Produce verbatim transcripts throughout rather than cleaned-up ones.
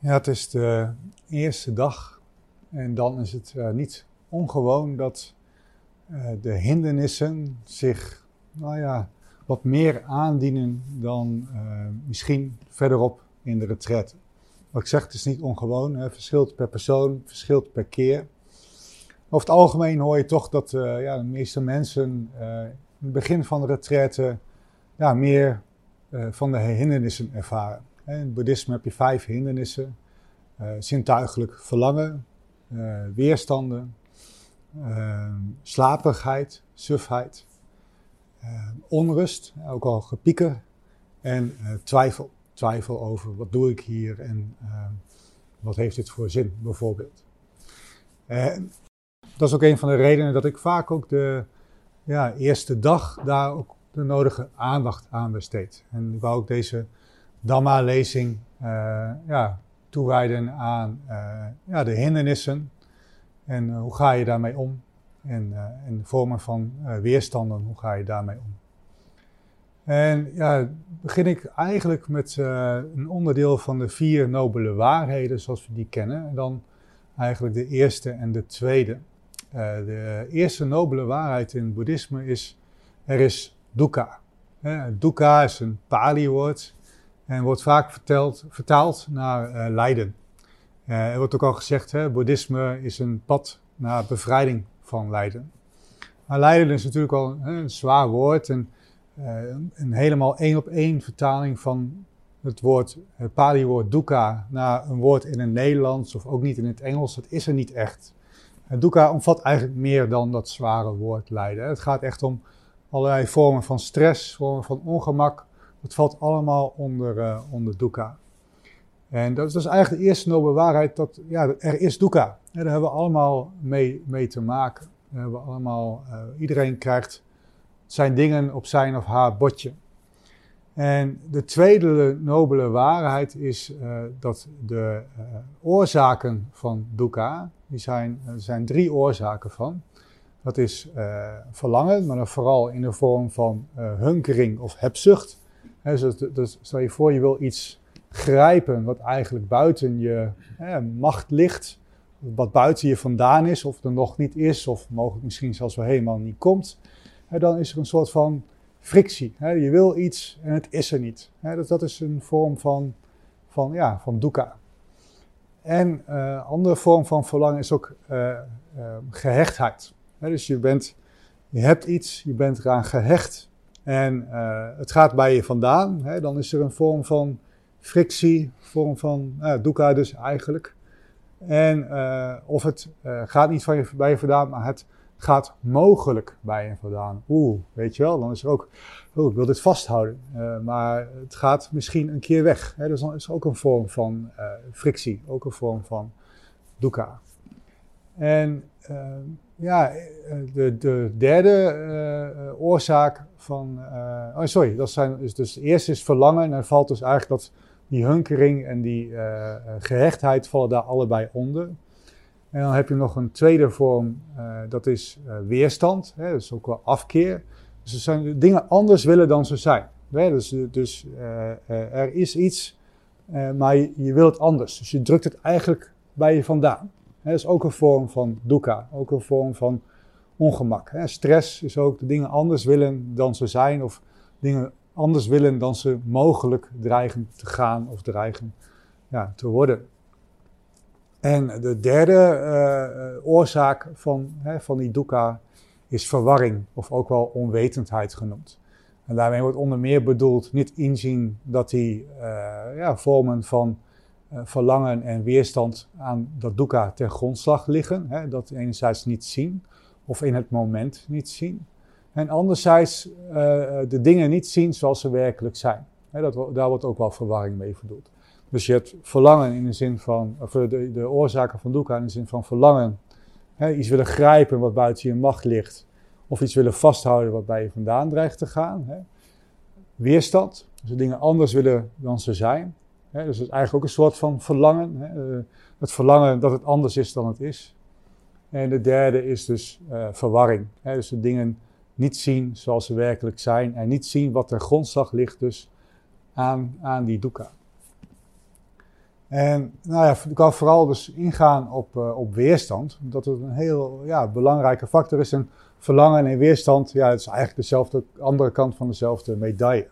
Ja, het is de eerste dag en dan is het uh, niet ongewoon dat uh, de hindernissen zich, nou ja, wat meer aandienen dan uh, misschien verderop in de retraite. Wat ik zeg, het is niet ongewoon, hè, verschilt per persoon, verschilt per keer. Over het algemeen hoor je toch dat uh, ja, de meeste mensen uh, in het begin van de retraite ja, meer uh, van de hindernissen ervaren. In het boeddhisme heb je vijf hindernissen. Uh, zintuigelijk verlangen, uh, weerstanden, uh, slaperigheid, sufheid, uh, onrust, ook al gepieker en uh, twijfel. Twijfel over wat doe ik hier en uh, wat heeft dit voor zin bijvoorbeeld. Uh, dat is ook een van de redenen dat ik vaak ook de ja, eerste dag daar ook de nodige aandacht aan besteed. En ik wou ook deze Dhamma-lezing uh, ja, toewijden aan uh, ja, de hindernissen en uh, hoe ga je daarmee om en, uh, en de vormen van uh, weerstanden, hoe ga je daarmee om. En ja, begin ik eigenlijk met uh, een onderdeel van de vier nobele waarheden zoals we die kennen en dan eigenlijk de eerste en de tweede. Uh, de eerste nobele waarheid in het boeddhisme is, er is dukkha. Uh, dukkha is een Pali-woord. En wordt vaak verteld, vertaald naar uh, lijden. Uh, er wordt ook al gezegd, hè, boeddhisme is een pad naar bevrijding van lijden. Maar lijden is natuurlijk al hè, een zwaar woord. En uh, een helemaal één op één vertaling van het woord, het Pali-woord dukkha naar een woord in het Nederlands of ook niet in het Engels, dat is er niet echt. Uh, dukkha omvat eigenlijk meer dan dat zware woord lijden. Het gaat echt om allerlei vormen van stress, vormen van ongemak. Het valt allemaal onder, uh, onder dukkha. En dat is dus eigenlijk de eerste nobele waarheid, dat ja, er is dukkha. En daar hebben we allemaal mee, mee te maken. Daar hebben we allemaal, uh, iedereen krijgt zijn dingen op zijn of haar bordje. En de tweede nobele waarheid is uh, dat de uh, oorzaken van dukkha, die zijn, er zijn drie oorzaken van. Dat is uh, verlangen, maar dan vooral in de vorm van uh, hunkering of hebzucht. He, dus, dus stel je voor, je wil iets grijpen wat eigenlijk buiten je eh, macht ligt, wat buiten je vandaan is, of er nog niet is, of mogelijk misschien zelfs wel helemaal niet komt. He, dan is er een soort van frictie. He, je wil iets en het is er niet. He, dat, dat is een vorm van, van, ja, van dukkha. En een uh, andere vorm van verlangen is ook uh, uh, gehechtheid. He, dus je, bent, je hebt iets, je bent eraan gehecht. En uh, het gaat bij je vandaan, hè, dan is er een vorm van frictie, vorm van uh, dukkha dus eigenlijk. En uh, of het uh, gaat niet van je, bij je vandaan, maar het gaat mogelijk bij je vandaan. Oeh, weet je wel, dan is er ook, oh, ik wil dit vasthouden, uh, maar het gaat misschien een keer weg. Hè, dus dan is er ook een vorm van uh, frictie, ook een vorm van dukkha. En uh, ja, de, de derde uh, oorzaak van... Uh, oh, sorry, dat zijn, dus, dus het eerste is verlangen. En dan valt dus eigenlijk dat die hunkering en die uh, gehechtheid vallen daar allebei onder. En dan heb je nog een tweede vorm, uh, dat is uh, weerstand. Hè, dat is ook wel afkeer. Dus er zijn dingen anders willen dan ze zijn. Hè, dus dus uh, uh, er is iets, uh, maar je, je wil het anders. Dus je drukt het eigenlijk bij je vandaan. Dat is ook een vorm van dukkha, ook een vorm van ongemak. Stress is ook de dingen anders willen dan ze zijn of dingen anders willen dan ze mogelijk dreigen te gaan of dreigen ja, te worden. En de derde uh, oorzaak van, hè, van die dukkha is verwarring of ook wel onwetendheid genoemd. En daarmee wordt onder meer bedoeld niet inzien dat die uh, ja, vormen van Uh, verlangen en weerstand aan dat dukkha ten grondslag liggen. Hè, dat enerzijds niet zien of in het moment niet zien. En anderzijds uh, de dingen niet zien zoals ze werkelijk zijn. Hè, dat, daar wordt ook wel verwarring mee bedoeld. Dus je hebt verlangen in de zin van, of de, de oorzaken van dukkha in de zin van verlangen. Hè, iets willen grijpen wat buiten je macht ligt. Of iets willen vasthouden wat bij je vandaan dreigt te gaan. Hè. Weerstand, dus de dingen anders willen dan ze zijn. He, dus het is eigenlijk ook een soort van verlangen. He, het verlangen dat het anders is dan het is. En de derde is dus uh, verwarring. He, dus de dingen niet zien zoals ze werkelijk zijn. En niet zien wat ten grondslag ligt dus aan, aan die dukkha. En nou ja, ik wil vooral dus ingaan op, uh, op weerstand. Dat het een heel ja, belangrijke factor is. En verlangen en weerstand, ja, het is eigenlijk dezelfde andere kant van dezelfde medaille.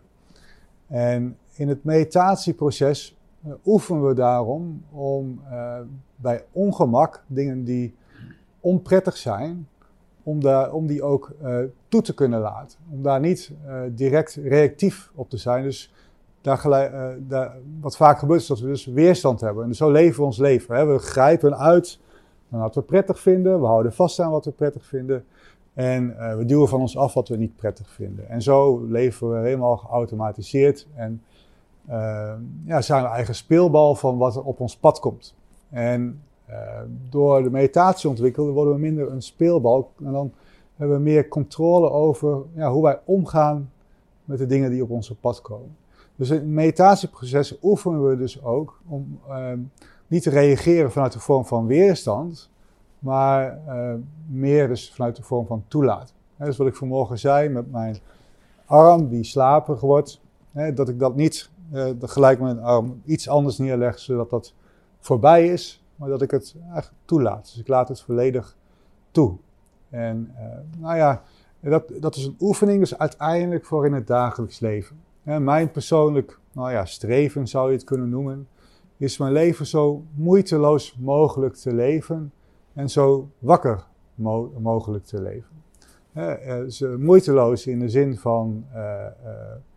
En in het meditatieproces uh, oefenen we daarom om uh, bij ongemak, dingen die onprettig zijn, om, daar, om die ook uh, toe te kunnen laten. Om daar niet uh, direct reactief op te zijn. Dus daar gelijk, uh, daar, wat vaak gebeurt is dat we dus weerstand hebben. En dus zo leven we ons leven. Hè. We grijpen uit naar wat we prettig vinden. We houden vast aan wat we prettig vinden. En uh, we duwen van ons af wat we niet prettig vinden. En zo leven we helemaal geautomatiseerd. En uh, ja, zijn we eigen speelbal van wat er op ons pad komt. En uh, door de meditatie te ontwikkelen worden we minder een speelbal. En dan hebben we meer controle over ja, hoe wij omgaan met de dingen die op ons pad komen. Dus in het meditatieproces oefenen we dus ook om uh, niet te reageren vanuit de vorm van weerstand, maar uh, meer dus vanuit de vorm van toelaten. He, dus wat ik vanmorgen zei met mijn arm die slaperig wordt, he, dat ik dat niet uh, gelijk met mijn arm iets anders neerleg, zodat dat voorbij is, maar dat ik het eigenlijk toelaat. Dus ik laat het volledig toe. En uh, nou ja, dat, dat is een oefening dus uiteindelijk voor in het dagelijks leven. Ja, mijn persoonlijk nou ja, streven zou je het kunnen noemen, is mijn leven zo moeiteloos mogelijk te leven en zo wakker mo- mogelijk te leven. Ja, dus, uh, moeiteloos in de zin van uh, uh,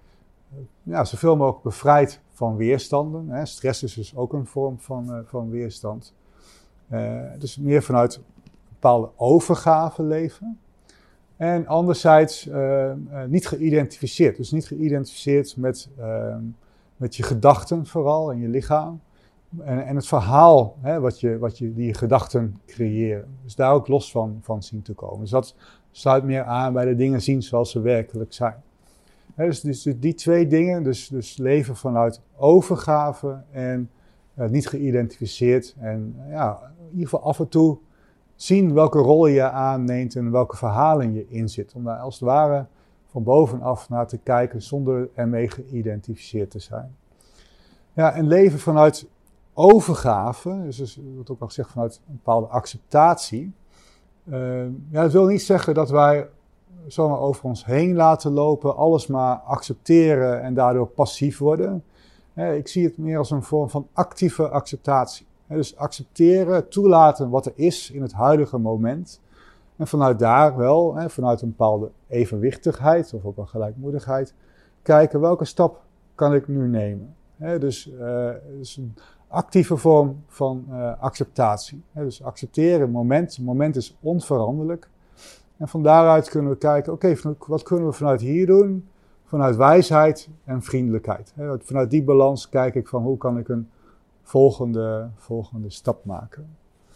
ja, zoveel mogelijk bevrijd van weerstanden. Hè. Stress is dus ook een vorm van, uh, van weerstand. Uh, dus meer vanuit een bepaalde overgave leven. En anderzijds uh, uh, niet geïdentificeerd. Dus niet geïdentificeerd met, uh, met je gedachten vooral en je lichaam. En, en het verhaal hè, wat je, wat je, die je gedachten creëren. Dus daar ook los van, van zien te komen. Dus dat sluit meer aan bij de dingen zien zoals ze werkelijk zijn. Hè, dus, dus die twee dingen, dus, dus leven vanuit overgave en uh, niet geïdentificeerd. En ja, in ieder geval af en toe zien welke rol je aanneemt en welke verhalen je inzit. Om daar als het ware van bovenaf naar te kijken zonder ermee geïdentificeerd te zijn. Ja, en leven vanuit overgave, dus, dus wat ook al gezegd vanuit een bepaalde acceptatie. Uh, ja, dat wil niet zeggen dat wij zomaar over ons heen laten lopen, alles maar accepteren en daardoor passief worden. Uh, ik zie het meer als een vorm van actieve acceptatie. He, dus accepteren, toelaten wat er is in het huidige moment. En vanuit daar wel, he, vanuit een bepaalde evenwichtigheid of ook wel gelijkmoedigheid, kijken welke stap kan ik nu nemen. He, dus, uh, dus een actieve vorm van uh, acceptatie. He, dus accepteren, moment, het moment is onveranderlijk. En van daaruit kunnen we kijken, oké, okay, wat kunnen we vanuit hier doen? Vanuit wijsheid en vriendelijkheid. He, vanuit die balans kijk ik van hoe kan ik een volgende, volgende stap maken.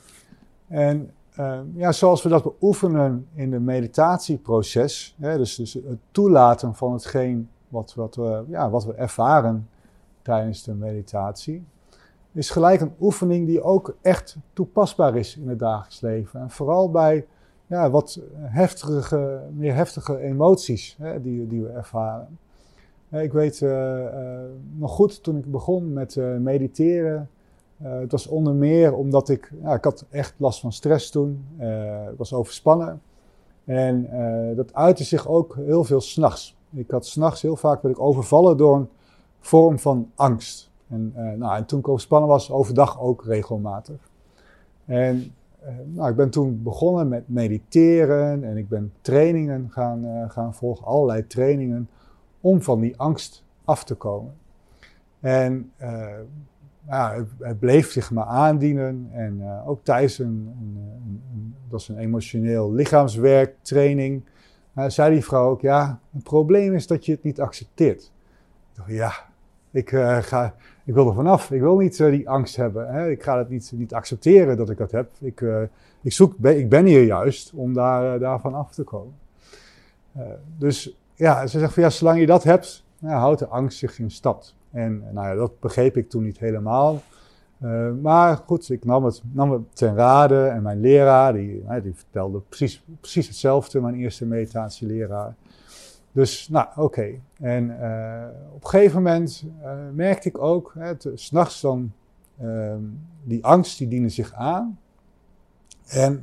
En uh, ja, zoals we dat beoefenen in het meditatieproces, hè, dus, dus het toelaten van hetgeen wat, wat, we, ja, wat we ervaren tijdens de meditatie, is gelijk een oefening die ook echt toepasbaar is in het dagelijks leven. En vooral bij ja, wat heftige, meer heftige emoties hè, die, die we ervaren. Ik weet uh, uh, nog goed, toen ik begon met uh, mediteren, uh, het was onder meer omdat ik, ja, ik had echt last van stress toen, uh, ik was overspannen. En uh, dat uitte zich ook heel veel 's nachts. Ik had 's nachts heel vaak werd ik overvallen door een vorm van angst. En, uh, nou, en toen ik overspannen was, overdag ook regelmatig. En uh, nou, ik ben toen begonnen met mediteren en ik ben trainingen gaan, uh, gaan volgen, allerlei trainingen, om van die angst af te komen. En uh, ja, het, het bleef zich maar aandienen. En uh, ook tijdens een, een, een, een, dat is een emotioneel lichaamswerktraining, uh, zei die vrouw ook, ja, het probleem is dat je het niet accepteert. Ik dacht, ja, ik, uh, ga, ik wil er vanaf. Ik wil niet uh, die angst hebben. Hè. Ik ga het niet, niet accepteren dat ik dat heb. Ik, uh, ik, zoek, ik ben hier juist om daar, uh, daarvan af te komen. Uh, dus ja, ze zegt van ja, zolang je dat hebt, nou, houdt de angst zich in stand. En nou ja, dat begreep ik toen niet helemaal. Uh, maar goed, ik nam het, nam het ten rade en mijn leraar, die, nou, die vertelde precies, precies hetzelfde, mijn eerste meditatieleraar. Dus nou, oké. Okay. En uh, op een gegeven moment uh, merkte ik ook, hè, 's nachts dan uh, die angst die diende zich aan. En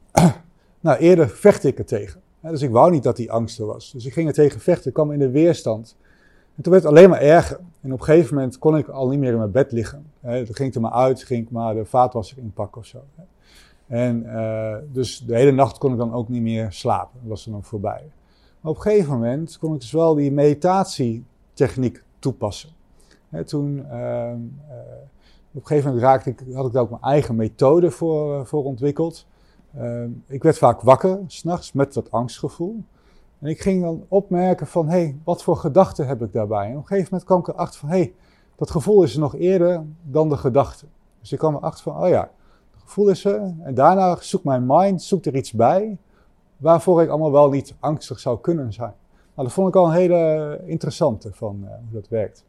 nou, eerder vechtte ik er tegen. Hè, dus ik wou niet dat die angst er was. Dus ik ging er tegen vechten, ik kwam in de weerstand. En toen werd het alleen maar erger. En op een gegeven moment kon ik al niet meer in mijn bed liggen. Hè, dan ging ik er maar uit, ging ik maar de vaatwasser inpakken of zo. Hè. En uh, dus de hele nacht kon ik dan ook niet meer slapen. Dat was er dan voorbij. Maar op een gegeven moment kon ik dus wel die meditatietechniek toepassen. Hè, toen, uh, uh, op een gegeven moment raakte ik, had ik daar ook mijn eigen methode voor, uh, voor ontwikkeld. Uh, ik werd vaak wakker, 's nachts, met dat angstgevoel. En ik ging dan opmerken van, hé, hey, wat voor gedachten heb ik daarbij? En op een gegeven moment kwam ik erachter van, hé, hey, dat gevoel is er nog eerder dan de gedachte. Dus ik kwam erachter van, oh ja, het gevoel is er. En daarna zoekt mijn mind, zoekt er iets bij, waarvoor ik allemaal wel niet angstig zou kunnen zijn. Nou, dat vond ik al een hele interessante van uh, hoe dat werkt.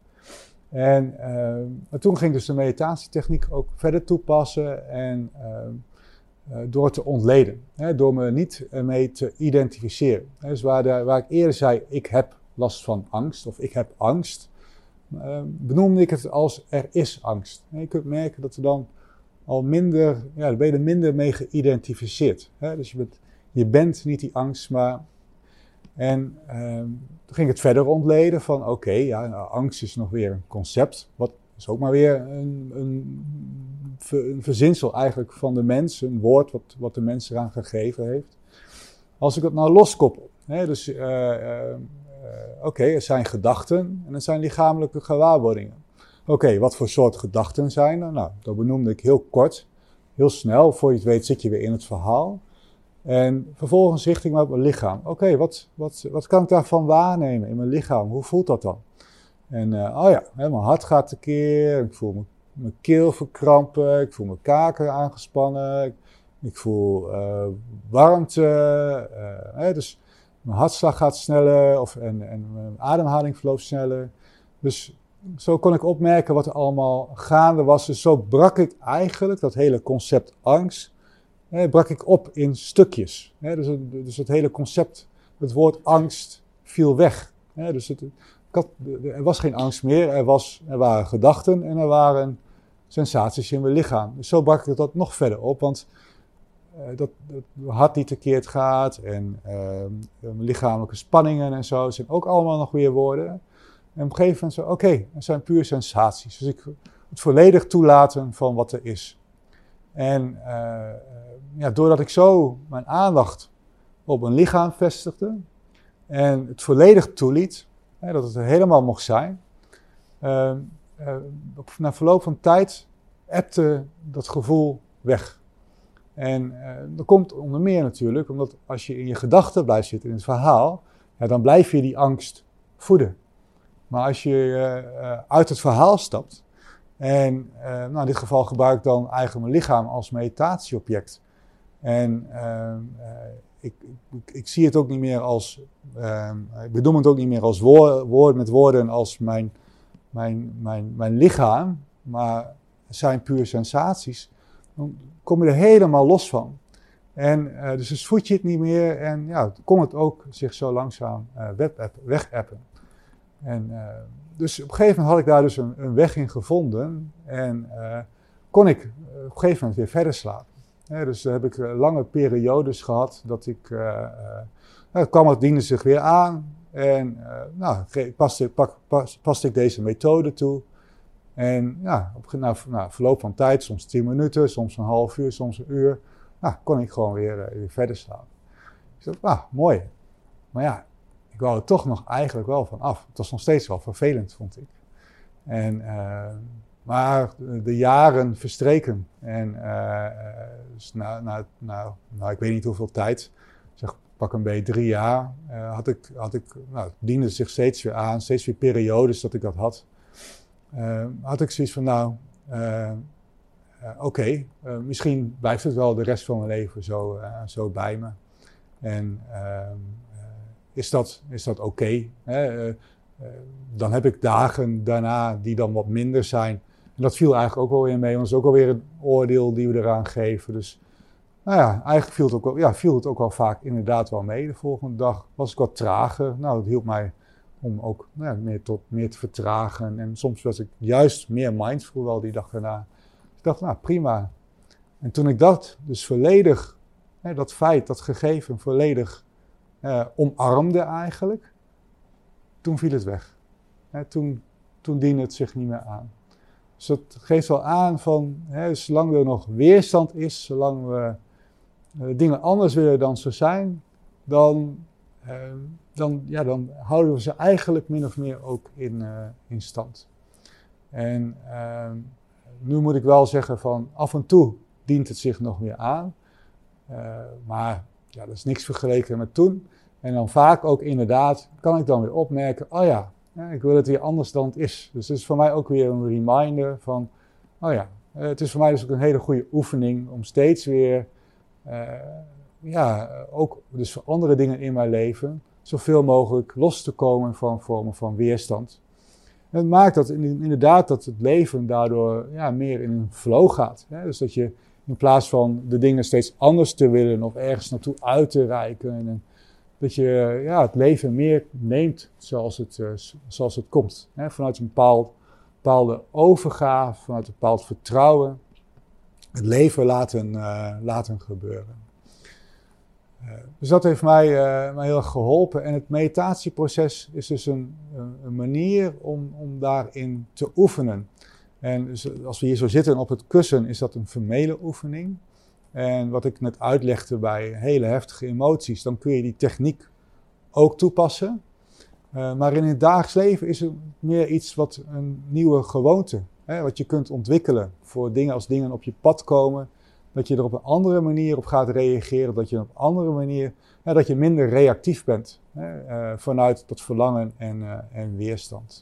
En uh, toen ging ik dus de meditatietechniek ook verder toepassen en uh, uh, door te ontleden. Hè, door me niet mee te identificeren. Hè, dus waar, de, waar ik eerder zei, ik heb last van angst of ik heb angst, uh, benoemde ik het als er is angst. En je kunt merken dat er dan al minder, ja, daar ben je er minder mee geïdentificeerd. Hè? Dus je bent, je bent niet die angst, maar... En uh, toen ging ik het verder ontleden van, oké, okay, ja, nou, angst is nog weer een concept. Wat is ook maar weer een, een, een verzinsel eigenlijk van de mens, een woord wat, wat de mens eraan gegeven heeft. Als ik het nou loskoppel, hè, dus uh, uh, uh, oké, okay, er zijn gedachten en er zijn lichamelijke gewaarwordingen. Oké, okay, wat voor soort gedachten zijn er? Nou, dat benoemde ik heel kort, heel snel. Voor je het weet zit je weer in het verhaal. En vervolgens richt ik me op mijn lichaam. Oké, okay, wat, wat, wat kan ik daarvan waarnemen in mijn lichaam? Hoe voelt dat dan? En uh, oh ja, hè, mijn hart gaat tekeer. Ik voel mijn, mijn keel verkrampen. Ik voel mijn kaken aangespannen. Ik, ik voel uh, warmte. Uh, hè, dus mijn hartslag gaat sneller. Of, en, en mijn ademhaling verloopt sneller. Dus zo kon ik opmerken wat er allemaal gaande was. Dus zo brak ik eigenlijk dat hele concept angst, hè, brak ik op in stukjes. Hè, dus, het, dus het hele concept, het woord angst, viel weg. Hè, dus het, ik had, er was geen angst meer, er, was, er waren gedachten en er waren sensaties in mijn lichaam. Dus zo brak ik dat nog verder op, want uh, dat, dat mijn hart niet tekeerd gaat en uh, mijn lichamelijke spanningen en zo zijn ook allemaal nog weer woorden. En op een gegeven moment zo, oké, okay, het zijn puur sensaties. Dus ik het volledig toelaten van wat er is. En uh, ja, doordat ik zo mijn aandacht op mijn lichaam vestigde en het volledig toeliet, hè, dat het er helemaal mocht zijn, uh, uh, na verloop van tijd ebte dat gevoel weg. En uh, dat komt onder meer natuurlijk, omdat als je in je gedachten blijft zitten in het verhaal, ja, dan blijf je die angst voeden. Maar als je uh, uit het verhaal stapt, en uh, nou in dit geval gebruik ik dan eigenlijk mijn lichaam als meditatieobject. En uh, uh, ik, ik, ik zie het ook niet meer als, uh, ik bedoel het ook niet meer als woord, woord met woorden als mijn, mijn, mijn, mijn lichaam, maar het zijn puur sensaties. Dan kom je er helemaal los van. En uh, dus dus voed je het niet meer en ja, kon het ook zich zo langzaam uh, wegappen. En uh, dus op een gegeven moment had ik daar dus een, een weg in gevonden en uh, kon ik uh, op een gegeven moment weer verder slapen. He, dus dan heb ik uh, lange periodes gehad dat ik, uh, uh, nou, kwam het diende zich weer aan en uh, nou, paste, pak, pas, paste ik deze methode toe. En ja, op na, na verloop van tijd, soms tien minuten, soms een half uur, soms een uur, nou, kon ik gewoon weer, uh, weer verder slapen. Ik dacht, ah, mooi. Maar ja, ik wou er toch nog eigenlijk wel van af. Het was nog steeds wel vervelend, vond ik. En, uh, maar de jaren verstreken. En uh, dus na, na, na, nou, ik weet niet hoeveel tijd, zeg pak een beetje drie jaar, uh, had ik, had ik, nou, het diende zich steeds weer aan, steeds weer periodes dat ik dat had. Uh, had ik zoiets van, nou, uh, uh, oké, okay, uh, misschien blijft het wel de rest van mijn leven zo, uh, zo bij me. En uh, Is dat, is dat oké? Okay? Uh, uh, dan heb ik dagen daarna die dan wat minder zijn. En dat viel eigenlijk ook wel weer mee, want dat is ook alweer een oordeel die we eraan geven. Dus nou ja, eigenlijk viel het ook wel, ja, viel het ook wel vaak inderdaad wel mee. De volgende dag was ik wat trager. Nou, dat hielp mij om ook nou ja, meer, tot, meer te vertragen. En soms was ik juist meer mindful wel die dag daarna. ik dacht, nou prima. En toen ik dat dus volledig, hè, dat feit, dat gegeven volledig uh, omarmde eigenlijk, toen viel het weg. Hè, toen, toen diende het zich niet meer aan. Dus dat geeft wel aan van, hè, zolang er nog weerstand is, zolang we uh, dingen anders willen dan ze zijn, dan, uh, dan, ja, dan houden we ze eigenlijk min of meer ook in, uh, in stand. En uh, nu moet ik wel zeggen van, af en toe dient het zich nog meer aan. Uh, maar ja, dat is niks vergeleken met toen. En dan vaak ook inderdaad, kan ik dan weer opmerken, oh ja, ik wil het weer anders dan het is. Dus het is voor mij ook weer een reminder van, oh ja, het is voor mij dus ook een hele goede oefening om steeds weer, uh, ja, ook dus voor andere dingen in mijn leven, zoveel mogelijk los te komen van vormen van weerstand. En het maakt dat inderdaad dat het leven daardoor ja, meer in een flow gaat. Hè? Dus dat je in plaats van de dingen steeds anders te willen of ergens naartoe uit te reiken, en dat je ja, het leven meer neemt zoals het, uh, zoals het komt. Hè? Vanuit een bepaald, bepaalde overgave, vanuit een bepaald vertrouwen. Het leven laten, uh, laten gebeuren. Uh, dus dat heeft mij, uh, mij heel erg geholpen. En het meditatieproces is dus een, een manier om, om daarin te oefenen. En dus als we hier zo zitten op het kussen, is dat een formele oefening. En wat ik net uitlegde bij hele heftige emoties, dan kun je die techniek ook toepassen. Uh, maar in het dagelijks leven is het meer iets wat een nieuwe gewoonte, hè, wat je kunt ontwikkelen voor dingen als dingen op je pad komen. Dat je er op een andere manier op gaat reageren, dat je op een andere manier, hè, dat je minder reactief bent, hè, uh, vanuit dat verlangen en, uh, en weerstand.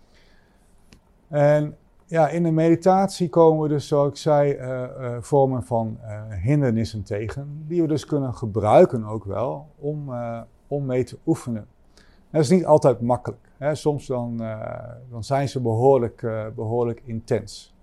En ja, in de meditatie komen we dus, zoals ik zei, uh, uh, vormen van uh, hindernissen tegen, die we dus kunnen gebruiken ook wel om, uh, om mee te oefenen. Dat is niet altijd makkelijk. Hè. Soms dan, uh, dan zijn ze behoorlijk, uh, behoorlijk intens.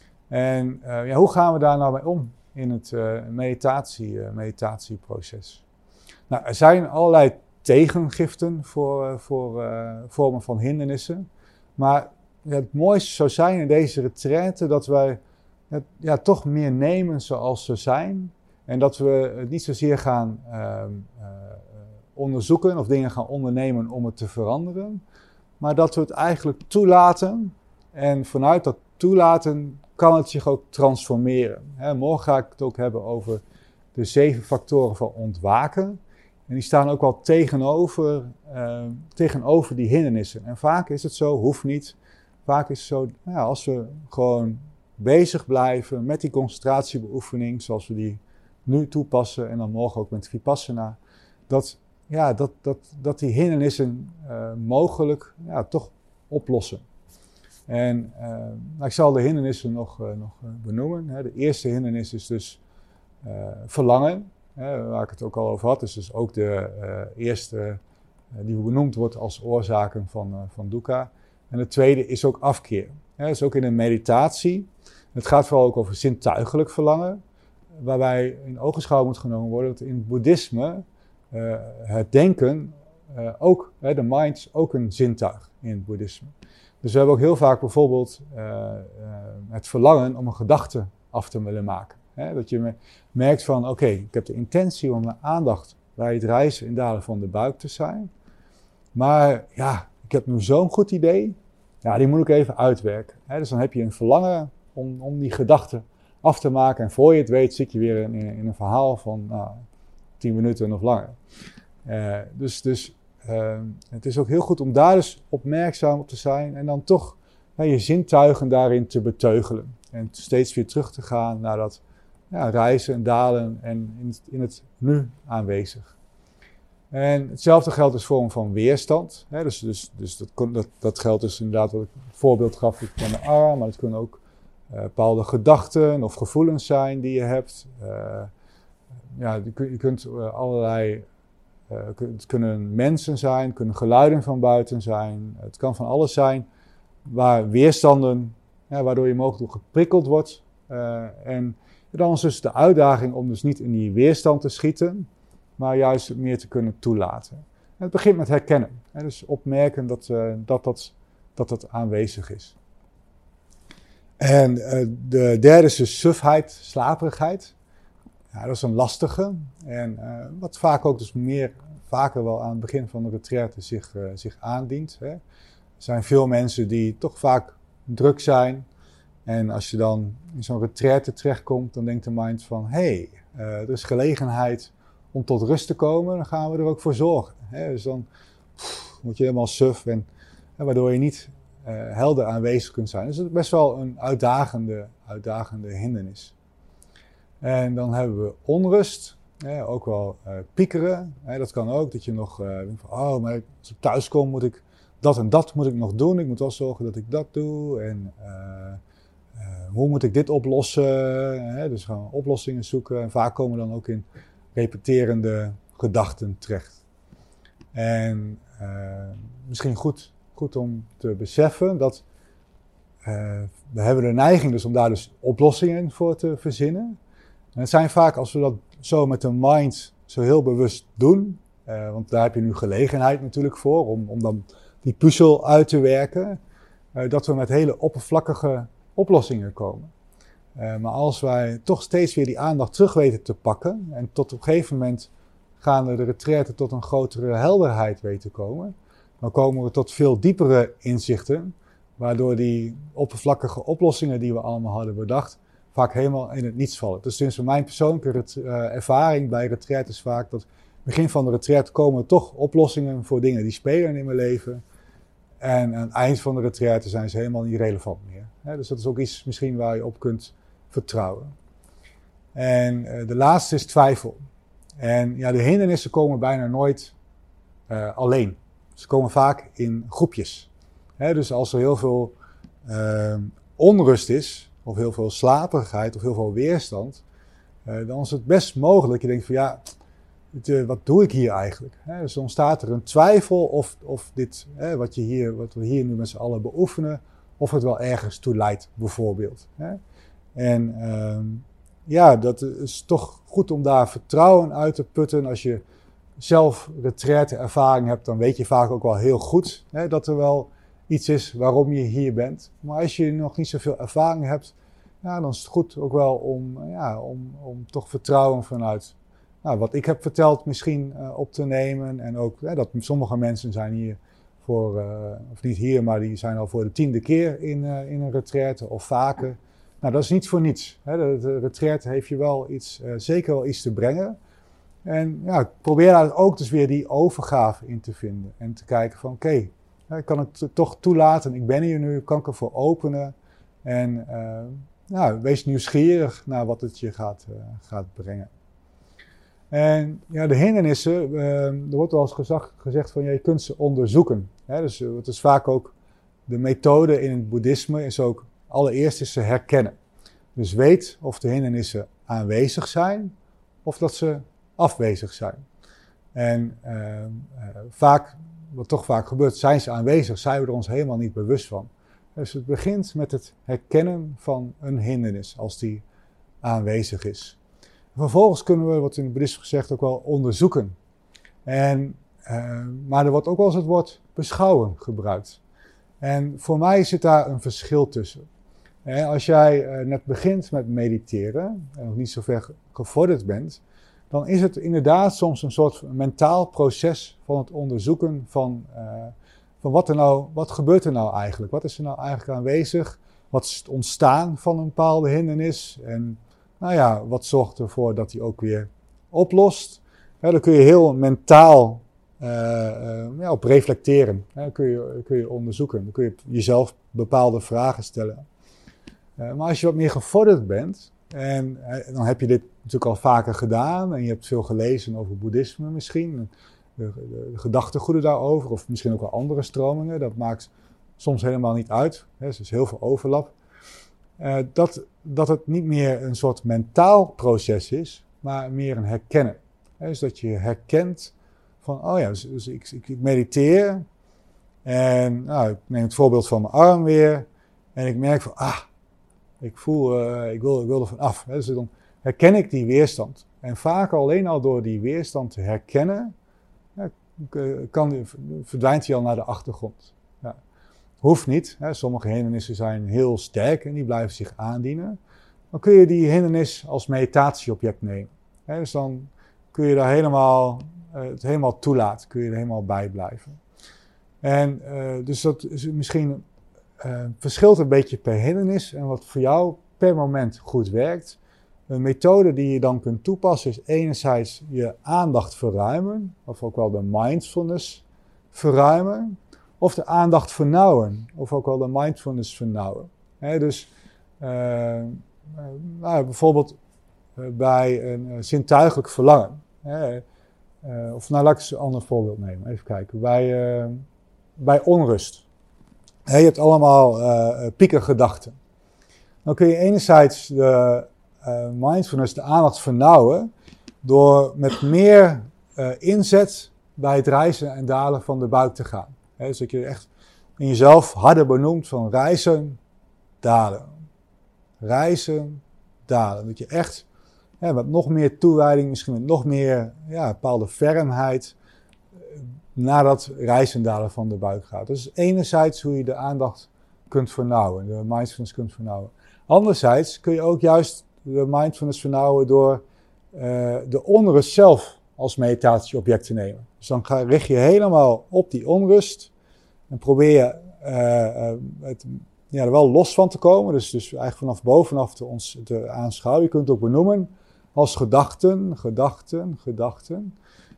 En uh, ja, hoe gaan we daar nou mee om in het uh, meditatie, uh, meditatieproces? Nou, er zijn allerlei tegengiften voor, uh, voor uh, vormen van hindernissen. Maar ja, het mooiste zou zijn in deze retraite dat wij het ja, toch meer nemen zoals ze zijn. En dat we het niet zozeer gaan uh, uh, onderzoeken of dingen gaan ondernemen om het te veranderen. Maar dat we het eigenlijk toelaten. En vanuit dat toelaten kan het zich ook transformeren. He, morgen ga ik het ook hebben over de zeven factoren van ontwaken. En die staan ook wel tegenover, uh, tegenover die hindernissen. En vaak is het zo, hoeft niet. Vaak is het zo, nou ja, als we gewoon bezig blijven met die concentratiebeoefening, zoals we die nu toepassen en dan morgen ook met Vipassana, dat, ja, dat, dat, dat die hindernissen uh, mogelijk ja, toch oplossen. En uh, nou, ik zal de hindernissen nog, uh, nog uh, benoemen. Hè. De eerste hindernis is dus uh, verlangen, hè, waar ik het ook al over had. Dus, dus ook de uh, eerste uh, die benoemd wordt als oorzaken van, uh, van dukkha. En de tweede is ook afkeer. Hè. Dus ook in een meditatie. Het gaat vooral ook over zintuigelijk verlangen. Waarbij in ogenschouw moet genomen worden dat in het boeddhisme uh, het denken uh, ook, hè, de mind is ook een zintuig in het boeddhisme. Dus we hebben ook heel vaak bijvoorbeeld uh, uh, het verlangen om een gedachte af te willen maken. Hè? Dat je merkt van, oké, okay, ik heb de intentie om mijn aandacht bij het reizen en dalen van de buik te zijn. Maar ja, ik heb nu zo'n goed idee, ja, die moet ik even uitwerken. Hè? Dus dan heb je een verlangen om, om die gedachte af te maken. En voor je het weet zit je weer in, in een verhaal van nou, tien minuten of langer. Uh, dus... dus Uh, het is ook heel goed om daar dus opmerkzaam op te zijn en dan toch ja, je zintuigen daarin te beteugelen. En steeds weer terug te gaan naar dat ja, reizen en dalen en in het, in het nu aanwezig. En hetzelfde geldt dus vorm van weerstand. Hè, dus dus, dus dat, dat, dat geldt dus inderdaad wat ik een voorbeeld gaf van de arm, maar het kunnen ook uh, bepaalde gedachten of gevoelens zijn die je hebt. Uh, ja, je, je kunt uh, allerlei... Uh, het kunnen mensen zijn, het kunnen geluiden van buiten zijn. Het kan van alles zijn waar weerstanden, ja, waardoor je mogelijk geprikkeld wordt. Uh, en dan is dus de uitdaging om dus niet in die weerstand te schieten, maar juist het meer te kunnen toelaten. En het begint met herkennen. Hè, dus opmerken dat, uh, dat, dat, dat dat aanwezig is. En uh, de derde is dus sufheid, slaperigheid. Ja, dat is een lastige. En uh, wat vaak ook dus meer, vaker wel aan het begin van de retraite zich, uh, zich aandient. Hè. Er zijn veel mensen die toch vaak druk zijn. En als je dan in zo'n retraite terechtkomt, dan denkt de mind van, hé, hey, uh, er is gelegenheid om tot rust te komen, dan gaan we er ook voor zorgen. Hè. Dus dan pff, word je helemaal suf, en, hè, waardoor je niet uh, helder aanwezig kunt zijn. Dus dat is best wel een uitdagende, uitdagende hindernis. En dan hebben we onrust, hè, ook wel uh, piekeren. Hè, dat kan ook, dat je nog uh, denkt van, oh, maar als ik thuis kom moet ik dat en dat moet ik nog doen. Ik moet wel zorgen dat ik dat doe. En uh, uh, hoe moet ik dit oplossen? Hè, dus gaan we oplossingen zoeken. En vaak komen we dan ook in repeterende gedachten terecht. En uh, misschien goed, goed om te beseffen dat uh, we hebben de neiging dus om daar dus oplossingen voor te verzinnen. En het zijn vaak, als we dat zo met de mind zo heel bewust doen, uh, want daar heb je nu gelegenheid natuurlijk voor, om, om dan die puzzel uit te werken, uh, dat we met hele oppervlakkige oplossingen komen. Uh, maar als wij toch steeds weer die aandacht terug weten te pakken, en tot op een gegeven moment gaan we de retraite tot een grotere helderheid weten komen, dan komen we tot veel diepere inzichten, waardoor die oppervlakkige oplossingen die we allemaal hadden bedacht, vaak helemaal in het niets vallen. Dus sinds mijn persoonlijke ret- uh, ervaring bij retraite is vaak dat begin van de retraite komen toch oplossingen voor dingen die spelen in mijn leven. En aan het eind van de retraite zijn ze helemaal niet relevant meer. He, dus dat is ook iets misschien waar je op kunt vertrouwen. En uh, de laatste is twijfel. En ja, de hindernissen komen bijna nooit uh, alleen. Ze komen vaak in groepjes. He, dus als er heel veel uh, onrust is, of heel veel slaperigheid, of heel veel weerstand, uh, dan is het best mogelijk dat je denkt van ja, het, uh, wat doe ik hier eigenlijk? He, dus dan ontstaat er een twijfel of, of dit, hè, wat, je hier, wat we hier nu met z'n allen beoefenen, of het wel ergens toe leidt, bijvoorbeeld. Hè. En uh, ja, dat is toch goed om daar vertrouwen uit te putten. Als je zelf retraite ervaring hebt, dan weet je vaak ook wel heel goed hè, dat er wel iets is waarom je hier bent. Maar als je nog niet zoveel ervaring hebt, ja, dan is het goed ook wel om, ja, om, om toch vertrouwen vanuit nou, wat ik heb verteld misschien uh, op te nemen. En ook hè, dat sommige mensen zijn hier voor, uh, of niet hier, maar die zijn al voor de tiende keer in, uh, in een retraite of vaker. Nou, dat is niet voor niets. Hè. De, de retraite heeft je wel iets, uh, zeker wel iets te brengen. En ja, ik probeer daar ook dus weer die overgave in te vinden. En te kijken van oké, okay, ik kan het toch toelaten. Ik ben hier nu, kan ik ervoor openen. En uh, nou, wees nieuwsgierig naar wat het je gaat, uh, gaat brengen. En ja, de hindernissen, uh, er wordt wel eens gezag, gezegd van ja, je kunt ze onderzoeken. Hè, dus uh, het is vaak ook de methode in het boeddhisme is ook allereerst is ze herkennen. Dus weet of de hindernissen aanwezig zijn of dat ze afwezig zijn. En uh, uh, vaak, wat toch vaak gebeurt, zijn ze aanwezig, zijn we er ons helemaal niet bewust van. Dus het begint met het herkennen van een hindernis als die aanwezig is. Vervolgens kunnen we, wat in het boeddhisme gezegd, ook wel onderzoeken. En, uh, maar er wordt ook wel eens het woord beschouwen gebruikt. En voor mij zit daar een verschil tussen. En als jij uh, net begint met mediteren en nog niet zo ver gevorderd bent, dan is het inderdaad soms een soort mentaal proces van het onderzoeken van, uh, van wat, er nou, wat gebeurt er nou eigenlijk? Wat is er nou eigenlijk aanwezig? Wat is het ontstaan van een bepaalde hindernis? En nou ja, wat zorgt ervoor dat die ook weer oplost? Ja, dan kun je heel mentaal uh, uh, ja, op reflecteren. Ja, dan kun je, kun je onderzoeken. Dan kun je jezelf bepaalde vragen stellen. Uh, maar als je wat meer gevorderd bent, en uh, dan heb je dit natuurlijk al vaker gedaan en je hebt veel gelezen over boeddhisme misschien, de, de, de gedachtegoeden daarover, of misschien ook wel andere stromingen, dat maakt soms helemaal niet uit. Hè, dus er is heel veel overlap. Uh, dat, dat het niet meer een soort mentaal proces is, maar meer een herkennen. Hè, dus dat je herkent van, oh ja, dus, dus ik, ik, ik mediteer en nou, ik neem het voorbeeld van mijn arm weer en ik merk van, ah, ik voel, uh, ik, wil, ik wil er van af. Hè, dus dan herken ik die weerstand. En vaak alleen al door die weerstand te herkennen, ja, kan, verdwijnt hij al naar de achtergrond. Ja. Hoeft niet. Hè. Sommige hindernissen zijn heel sterk en die blijven zich aandienen. Dan kun je die hindernis als meditatieobject nemen. Hè, dus dan kun je daar helemaal, uh, het helemaal toelaten. Kun je er helemaal bij blijven. En uh, dus dat is misschien uh, verschilt een beetje per hindernis. En wat voor jou per moment goed werkt. Een methode die je dan kunt toepassen is enerzijds je aandacht verruimen. Of ook wel de mindfulness verruimen. Of de aandacht vernauwen. Of ook wel de mindfulness vernauwen. He, dus uh, nou, bijvoorbeeld uh, bij een uh, zintuigelijk verlangen. He, uh, of nou, laat ik eens een ander voorbeeld nemen. Even kijken. Bij, uh, bij onrust. He, je hebt allemaal uh, piekergedachten. Dan kun je enerzijds de uh, mindfulness, de aandacht vernauwen. Door met meer uh, inzet bij het rijzen en dalen van de buik te gaan. He, dus dat je echt in jezelf harder benoemt van rijzen, dalen. Rijzen, dalen. Dat je echt ja, met nog meer toewijding, misschien met nog meer ja, bepaalde fermheid naar dat rijzen en dalen van de buik gaat. Dat is enerzijds hoe je de aandacht kunt vernauwen, de mindfulness kunt vernauwen. Anderzijds kun je ook juist de mindfulness vernauwen door uh, de onrust zelf als meditatieobject te nemen. Dus dan ga, richt je helemaal op die onrust en probeer je uh, uh, het, ja, er wel los van te komen. Dus, dus eigenlijk vanaf bovenaf te, ons, te aanschouwen. Je kunt het ook benoemen als gedachten, gedachten, gedachten.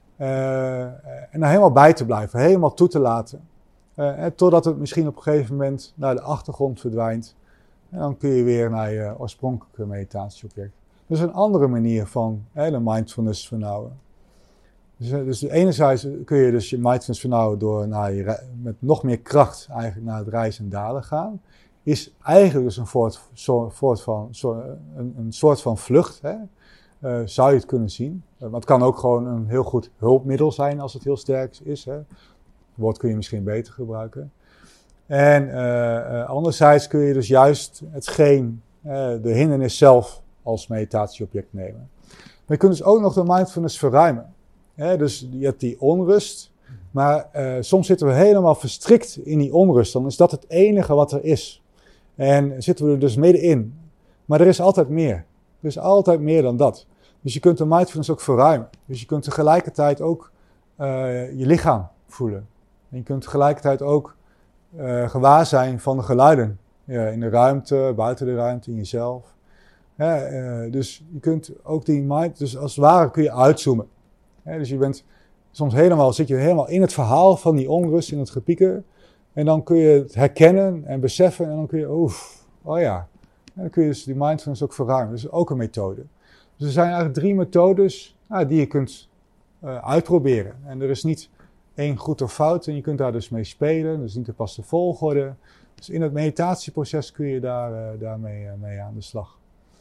Uh, en daar helemaal bij te blijven, helemaal toe te laten. Uh, en totdat het misschien op een gegeven moment naar de achtergrond verdwijnt. En dan kun je weer naar je oorspronkelijke meditatieobject. Dus een andere manier van hè, de mindfulness vernauwen. Dus, dus enerzijds kun je dus je mindfulness vernauwen door naar je, met nog meer kracht eigenlijk naar het rijzen en dalen gaan. Is eigenlijk dus een soort, soort, van, soort, een, een soort van vlucht, hè? Uh, zou je het kunnen zien. Uh, maar het kan ook gewoon een heel goed hulpmiddel zijn als het heel sterk is. Hè? Het woord kun je misschien beter gebruiken. En uh, uh, anderzijds kun je dus juist hetgeen, uh, de hindernis zelf als meditatieobject nemen. Maar je kunt dus ook nog de mindfulness verruimen. Hè? Dus je hebt die onrust, maar uh, soms zitten we helemaal verstrikt in die onrust. Dan is dat het enige wat er is. En zitten we er dus middenin. Maar er is altijd meer. Er is altijd meer dan dat. Dus je kunt de mindfulness ook verruimen. Dus je kunt tegelijkertijd ook uh, je lichaam voelen. En je kunt tegelijkertijd ook uh, gewaar zijn van de geluiden. Ja, in de ruimte, buiten de ruimte, in jezelf. Ja, uh, dus je kunt ook die mind, dus als het ware kun je uitzoomen. Ja, dus je bent soms helemaal, zit je helemaal in het verhaal van die onrust, in het gepieker. En dan kun je het herkennen en beseffen en dan kun je, oef, oh ja. En dan kun je dus die mindfulness ook verruimen. Dat is ook een methode. Dus er zijn eigenlijk drie methodes nou, die je kunt uh, uitproberen. En er is niet één goed of fout en je kunt daar dus mee spelen. Dus niet de paste volgorde. Dus in het meditatieproces kun je daar, uh, daarmee uh, mee aan de slag.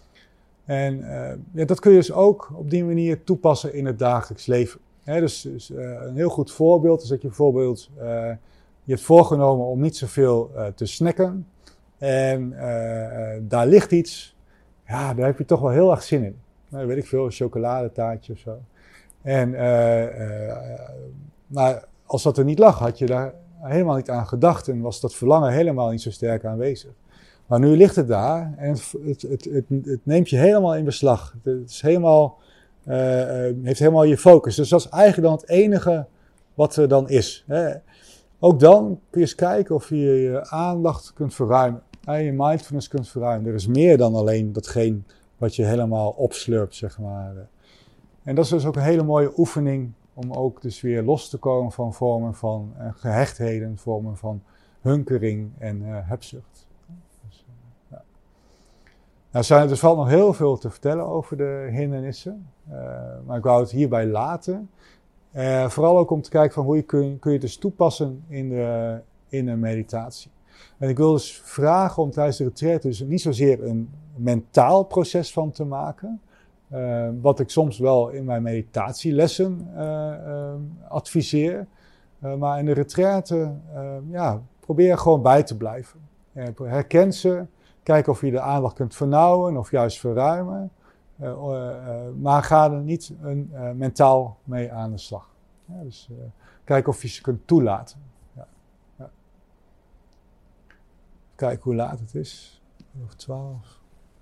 En uh, ja, dat kun je dus ook op die manier toepassen in het dagelijks leven. He, dus dus uh, een heel goed voorbeeld is dat je bijvoorbeeld uh, je hebt voorgenomen om niet zoveel uh, te snacken. En uh, uh, daar ligt iets, ja, daar heb je toch wel heel erg zin in. Nou, weet ik veel, een chocoladetaartje of zo. En, uh, uh, maar als dat er niet lag, had je daar helemaal niet aan gedacht en was dat verlangen helemaal niet zo sterk aanwezig. Maar nu ligt het daar en het, het, het, het, het neemt je helemaal in beslag. Het is helemaal, uh, uh, heeft helemaal je focus. Dus dat is eigenlijk dan het enige wat er dan is. Hè. Ook dan kun je eens kijken of je je aandacht kunt verruimen. En je mindfulness kunt verruimen. Er is meer dan alleen datgene wat je helemaal opslurpt, zeg maar. En dat is dus ook een hele mooie oefening om ook dus weer los te komen van vormen van uh, gehechtheden, vormen van hunkering en uh, hebzucht. Dus, uh, ja. Nou, zijn, er valt nog heel veel te vertellen over de hindernissen, uh, maar ik wou het hierbij laten. Uh, vooral ook om te kijken van hoe je kun, kun je het dus toepassen in de, in de meditatie. En ik wil dus vragen om tijdens de retreat dus niet zozeer een mentaal proces van te maken. Uh, wat ik soms wel in mijn meditatielessen uh, uh, adviseer. Uh, maar in de retraite, uh, ja, probeer gewoon bij te blijven. Uh, herken ze, kijk of je de aandacht kunt vernauwen of juist verruimen. Uh, uh, uh, maar ga er niet een, uh, mentaal mee aan de slag. Ja, dus uh, kijk of je ze kunt toelaten. Ja. Ja. Kijk hoe laat het is. Of twaalf.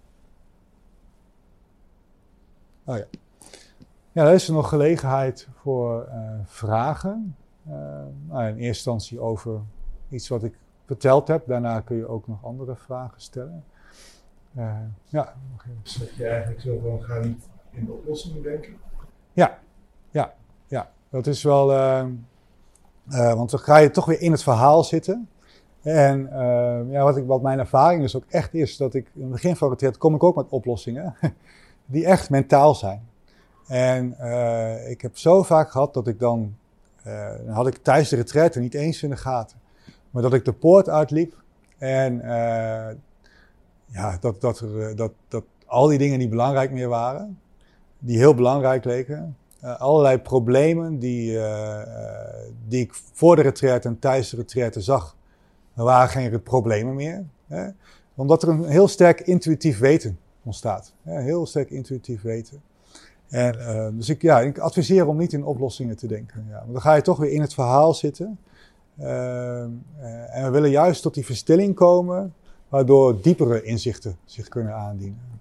Oh ja. Ja, dan is er nog gelegenheid voor uh, vragen. Uh, nou, in eerste instantie over iets wat ik verteld heb. Daarna kun je ook nog andere vragen stellen. Uh, ja, nog even. Zeg je eigenlijk zo van, ga niet in de oplossingen denken? Ja, ja, ja. Dat is wel... Uh, uh, want dan ga je toch weer in het verhaal zitten. En uh, ja, wat, ik, wat mijn ervaring dus ook echt is, dat ik in het begin van het retreat kom ik ook met oplossingen die echt mentaal zijn. En uh, ik heb zo vaak gehad dat ik dan, uh, dan had ik tijdens de retraite niet eens in de gaten, maar dat ik de poort uitliep en uh, ja, dat, dat, er, dat, dat al die dingen niet belangrijk meer waren, die heel belangrijk leken. Uh, allerlei problemen die, uh, die ik voor de retraite en tijdens de retraite zag, er waren geen problemen meer. Hè? Omdat er een heel sterk intuïtief weten ontstaat. Hè? Heel sterk intuïtief weten. En, uh, dus ik, ja, ik adviseer om niet in oplossingen te denken. Ja. Want dan ga je toch weer in het verhaal zitten. Uh, uh, en we willen juist tot die verstilling komen, waardoor diepere inzichten zich kunnen aandienen.